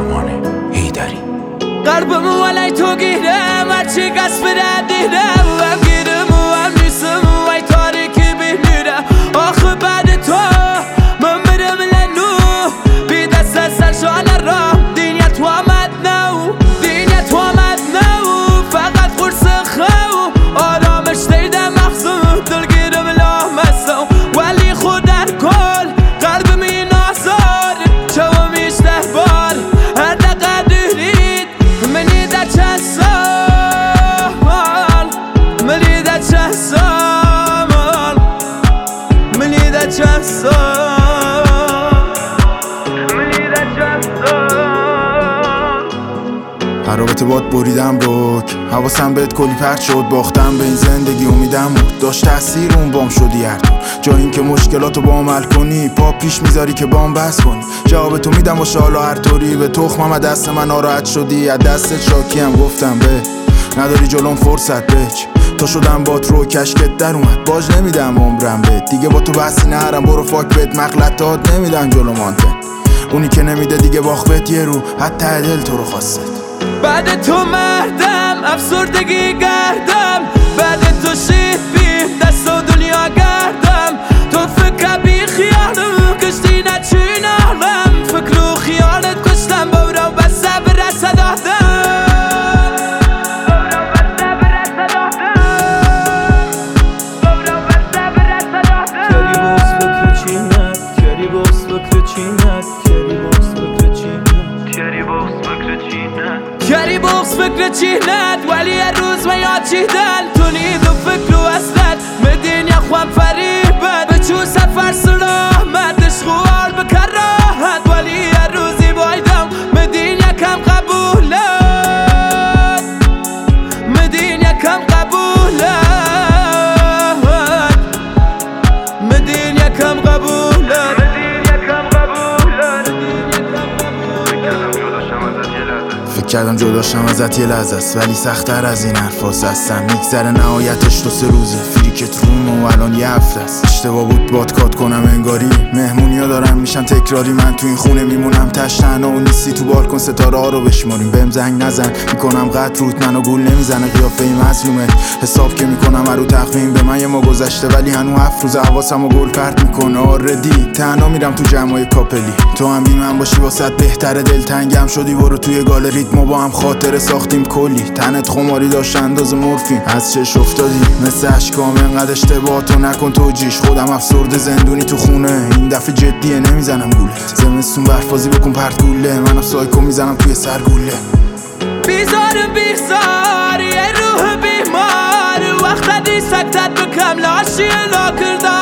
آرمان حیدری. قلبم ولی تو گیرم هرچی قصد دیدم و گیرم و هم نیستم وی تاریکی بینیرم. آخه بعد تو من برم لنو بی دست از سرشان را دینیا تو آمد نو دینیا تو آمد نو فقط قرص خو آرامش دیدم مخزم دلگیرم لامستم ولی خود در کل قلبم این آزار چوم ایشته بار هر دقیقه دید منی در چند سال منی در چند سال منی در چند سال رابطه باد بریدم رک حواسم بهت کلی پرد شد باختم به این زندگی امیدم بود داشت تاثیر اون بام شدی هر تو جا این که مشکلاتو با عمل کنی پا پیش میذاری که بام بس کنی جواب تو میدم باشه حالا هر طوری به تخمم از دست من ناراحت شدی از دستت شاکیم گفتم به نداری جلوم فرصت بچ تا شدم با تو کشکت در اومد باج نمیدم عمرم بهت دیگه با تو بحثی نرم برو فاک بهت مغلطات نمیدم جلو مانتن اونی که نمیده دیگه باخت یه رو حتی دل تو رو خواست بعد تو مردم افسردگی گردم بعد تو شیفیم دست و دنیا گردم تو فکر بی خیالم کشتی نچینم فکر و خیالت کشتم بورو بسته برسه دادم کری بغز فکر چینت ولی هر روز و یاد چیدن تو نید و فکر و اصلت مدین یا خوام فریبت به چون سفر سلامت اشغال بکر راحت ولی هر روزی بایدم مدین یکم قبولت مدین یکم قبولت مدین یکم قبولت کردم جداشم ازت یه لحظه است ولی سخت‌تر از این حرفاست هستم میگذره نهایتش 2-3 روزه فریکت روم و الان یه هفته است اشتباه بود باد کات کنم انگاری مهمونیا دارن میشن تکراری من تو این خونه میمونم تشتنا و نیستی تو بالکن ستاره ها رو بشماریم بهم زنگ نزن میکنم قطع روت منو گول نمیزنه قیافه مظلومه حساب که میکنم رو تقویم به من یه ما گذشته ولی هنو 7 روز حواسمو گل پرت میکنه آردی تنها میرم تو جمعای کاپلی تو هم بی من باشی واسط بهتره دلتنگم شدی برو توی گالریت ما با هم خاطره ساختیم کلی تنت خماری داشت انداز مورفین از چش افتادی مثل اشکام انقدر اشتباه تو نکن توجیش خودم افسرده زندونی تو خونه این دفعه جدیه نمیزنم گولت زمستون برفازی بکن پرت گوله منم سایکو میزنم توی سر گوله بیزارم بیزار یه روح بیمار وقت دی سکتت بکم لاشی لا کردم